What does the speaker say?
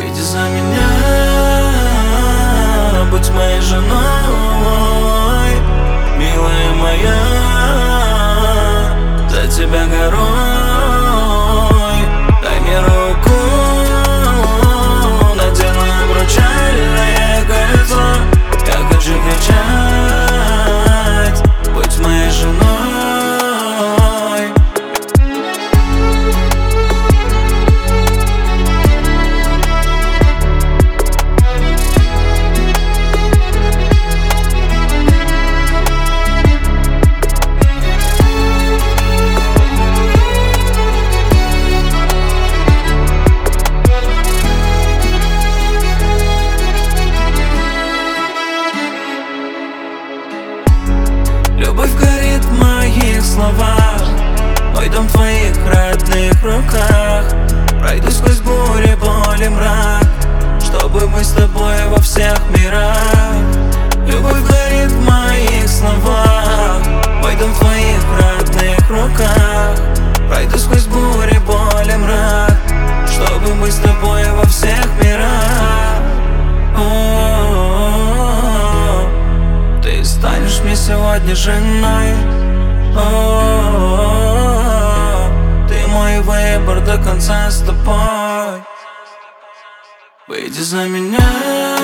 Выйди за меня, будь моей женой, милая моя, за тебя горой. Дай мне руку, надену обручальное кольцо. Я хочу кричать, будь моей женой. Любовь горит в моих словах, мой дом в твоих родных руках. Пройду сквозь бури, боль и мрак, чтобы мы с тобой во всех мирах. Любовь горит в моих словах, мой дом в твоих родных руках. Пройду сквозь бури, боль и мрак, чтобы мы с тобой во всех мирах. Ты станешь мне сегодня женой. Ты мой выбор до конца с тобой. Выйди за меня,